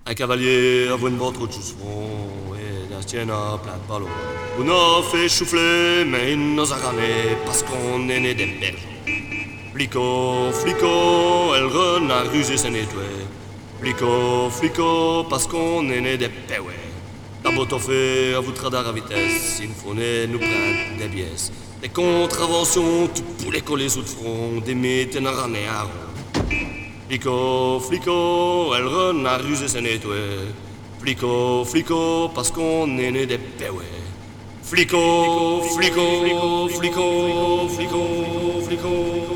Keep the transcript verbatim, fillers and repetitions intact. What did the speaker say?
Un cavalier avoue une ventre de front et d'un tien à plein de ballons. On a fait souffler, mais il nous a ramé parce qu'on est né des berges. Flico, flico, elle renard rusé s'est nettoyé. Flico, flico, parce qu'on est né des péouets. D'abord on fait à votre radar à vitesse, il faut nous prendre des biaises. Des contraventions, tout poulet collé sous le front, des mythes et un rané à rond. Flico, flico, elle renard rusé s'est nettoyé. Flico, flico, parce qu'on est né des péouets. Flico, flico, flico, flico, flico, flico.